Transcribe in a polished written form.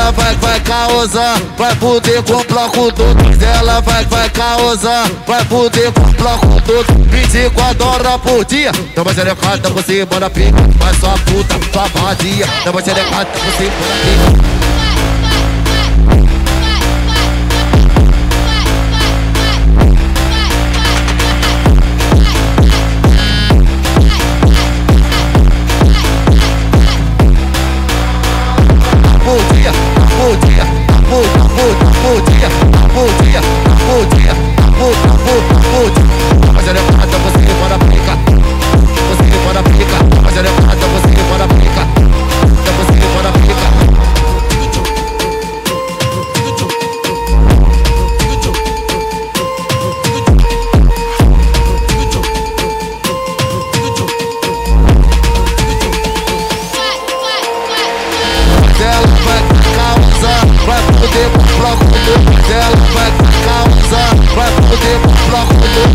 ela vai causar, vai poder com o bloco todo. Ela vai causar, vai poder com o bloco todo. 24 horas por dia, dá uma xerecada por cima da pica. Vai sua puta, sua vadia, dá uma xerecada por cima da pica. Mas ela é prata, você manda pica. Você manda pica. Mas ela é prata, você manda pica. Você manda pica. Mas ela vai causar, vai poder com o bloco todo. Mas ela vai causar, vai poder com o bloco todo.